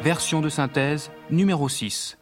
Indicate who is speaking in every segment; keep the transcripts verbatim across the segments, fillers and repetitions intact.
Speaker 1: version de synthèse numéro six.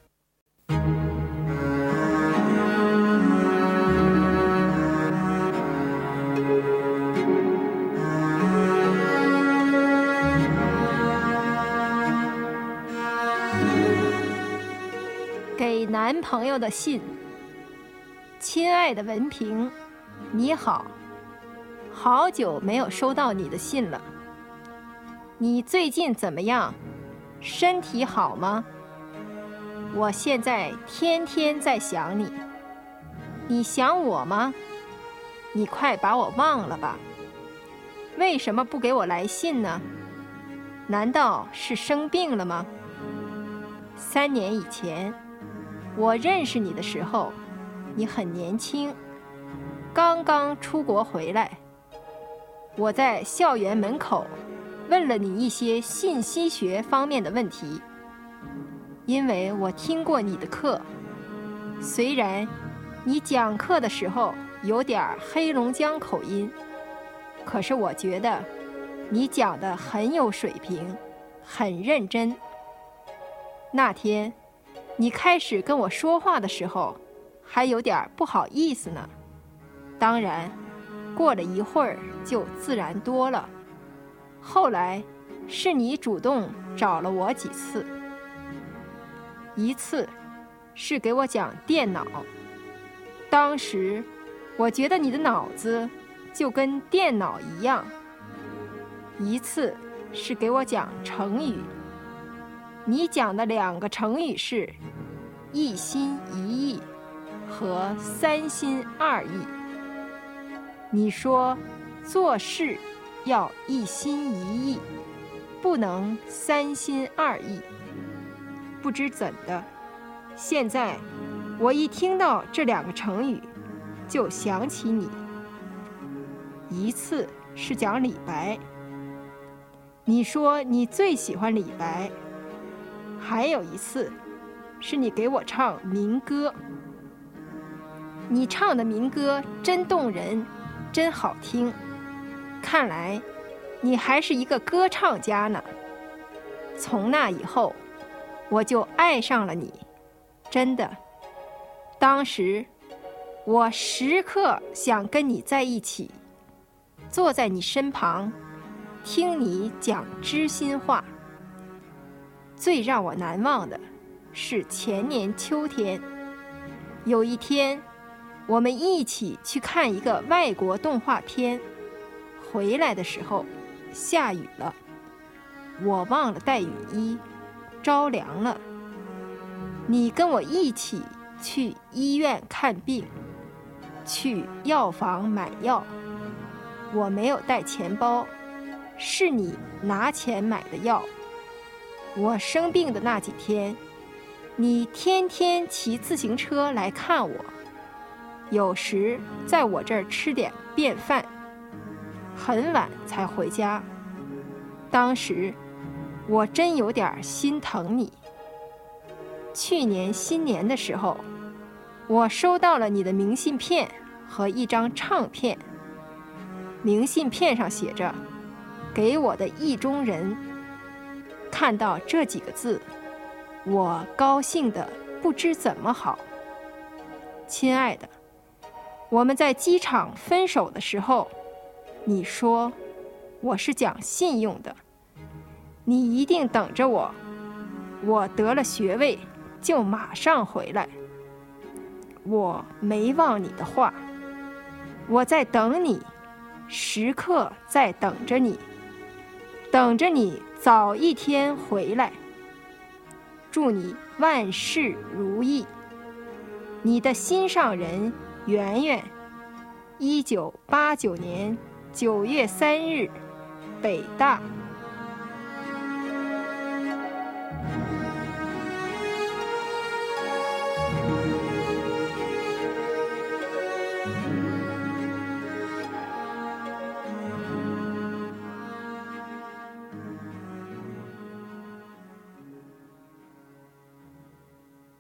Speaker 2: «给男朋友的信。亲爱的文平，你好，好久没有收到你的信了。你最近怎么样？身体好吗？我现在天天在想你。你想我吗？你快把我忘了吧。为什么不给我来信呢？难道是生病了吗？三年以前，我认识你的时候，你很年轻，刚刚出国回来。我在校园门口问了你一些信息学方面的问题，因为我听过你的课，虽然你讲课的时候有点黑龙江口音，可是我觉得你讲得很有水平，很认真。那天你开始跟我说话的时候，还有点不好意思呢，当然过了一会儿就自然多了。后来是你主动找了我几次，一次是给我讲电脑，当时我觉得你的脑子就跟电脑一样。一次是给我讲成语，你讲的两个成语是一心一意和三心二意。你说做事要一心一意，不能三心二意。不知怎的，现在我一听到这两个成语，就想起你。一次是讲李白，你说你最喜欢李白。还有一次是你给我唱民歌，你唱的民歌真动人，真好听，看来你还是一个歌唱家呢。从那以后我就爱上了你，真的。当时我时刻想跟你在一起，坐在你身旁，听你讲知心话。最让我难忘的是前年秋天，有一天我们一起去看一个外国动画片，回来的时候下雨了，我忘了带雨衣，着凉了。你跟我一起去医院看病，去药房买药，我没有带钱包，是你拿钱买的药。我生病的那几天，你天天骑自行车来看我，有时在我这儿吃点便饭，很晚才回家。当时我真有点心疼你。去年新年的时候，我收到了你的明信片和一张唱片，明信片上写着给我的意中人。看到这几个字，我高兴得不知怎么好。亲爱的，我们在机场分手的时候，你说我是讲信用的，你一定等着我，我得了学位就马上回来。我没忘你的话，我在等你，时刻在等着你，等着你早一天回来。祝你万事如意。你的心上人圆圆，一九八九年九月三日，北大。